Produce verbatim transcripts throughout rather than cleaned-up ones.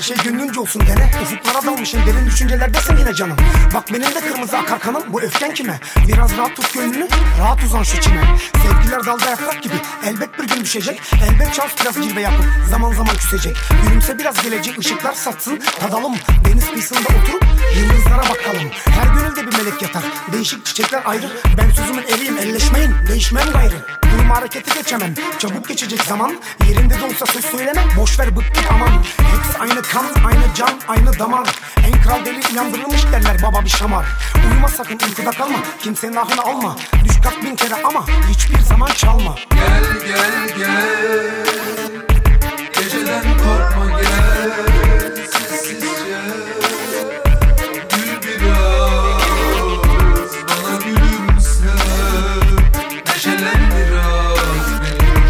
şey gönlünce olsun dene. Ufuklara dalmışsın, derin düşüncelerdesin yine canım. Bak benim de kırmızı akar kanım, bu öfken kime? Biraz rahat tut gönlünü, rahat uzan şu çime. Sevgiler dalda yaprak gibi, elbet bir gün düşecek. Elbet şans biraz cilve yapıp zaman zaman küsecek. Gülümse biraz gelecek, ışıklar satsın, tadalım. Deniz kıyısında oturup yıldızlara bakalım. Her gönülde bir melek yatar, değişik çiçekler ayrı. Ben sözümün eriyim, elleşmeyin, değişmem gayrı. Durma hareketi geçemem, çabuk geçecek zaman. Yerinde de olsa söz söyleme, boşver bıktık aman. Hepsi aynı kan, aynı can, aynı damar. En kral deli inandırılmış derler baba bir şamar. Uyuma sakın, uykuda kalma, kimsenin ahını alma. Düş kalk bin kere ama hiçbir zaman çalma. Gel gel gel, geceden korkma gel. Sessizce gül biraz, bana gülümse. Neşelen biraz, beni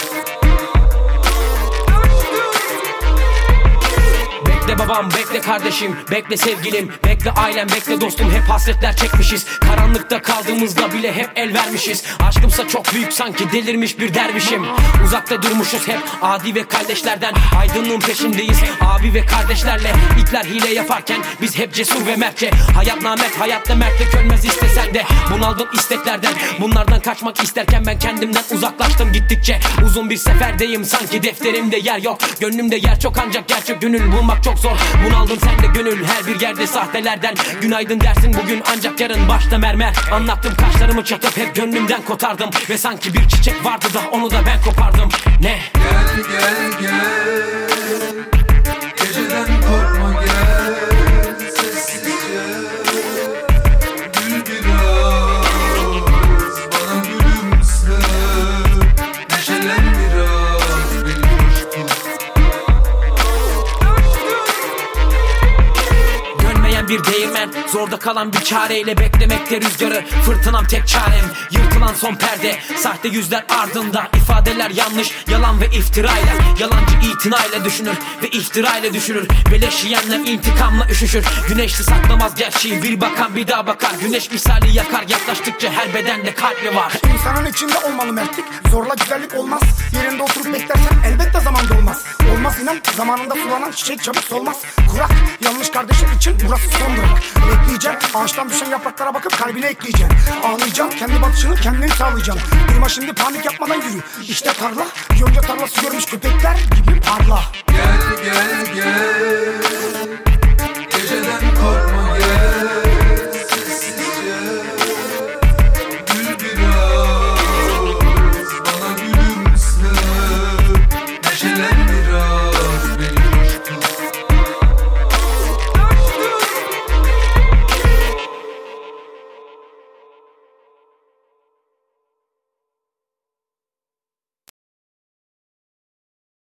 coştur. Bekle babam, bekle kardeşim, bekle sevgilim, bekle ailem, bekle dostum. Hep hasretler çekmişiz, karanlıkta kaldığımızda bile hep el vermişiz. Aşkımsa çok büyük, sanki delirmiş bir dervişim. Uzakta durmuşuz hep adi ve kardeşlerden. Aydınlığın peşindeyiz abi ve kardeşlerle. İtler hile yaparken biz hep cesur ve mertçe. Hayat namert, hayatta mertlik ölmez istesen de. Bunaldım isteklerden, bunlardan kaçmak isterken ben kendimden uzaklaştım gittikçe. Uzun bir seferdeyim, sanki defterimde yer yok. Gönlümde yer çok, ancak gerçek gönül bulmak çok zor. Bunaldım sen de gönül, her bir yerde sahtelerden. Günaydın dersin bugün, ancak yarın başta mermer. Anlattım kaşlarımı çatıp hep gönlümden kotardım. Ve sanki bir çiçek vardı da onu da ben kopardım. Ne? Gel gel gel, geceden korkma gel. Sessizce gül biraz, bana gülümse. Neşelen biraz, beni coştur. Dönmeyen bir değirmen, zorda kalan bir çareyle beklemekte rüzgarı. Fırtınam tek çarem, yırtılan son perde. Sahte yüzler ardında, ifadeler yanlış, yalan ve iftirayla. Yalancı itinayla düşünür ve iftirayla düşürür. Beleş yiyenler intikamla üşüşür. Güneşli saklamaz gerçeği, bir bakan bir daha bakar. Güneş misali yakar, yaklaştıkça her bedende kalbi var. İnsanın içinde olmalı mertlik, zorla güzellik olmaz. Yerinde oturup beklersen elbette zamanda olmaz. Olmaz inan, zamanında sulanan çiçek çabuk solmaz. Kurak, yanlış kardeşler için burası son durak. Bekleyeceksin, ağaçtan düşen yapraklara bakıp kalbine ekleyeceksin. Ağlayacaksın, kendi batışını kendin sağlayacaksın. Durma şimdi, panik yapmadan yürü. İşte tarla, yonca tarlası görmüş köpekler gibi parla. Gel gel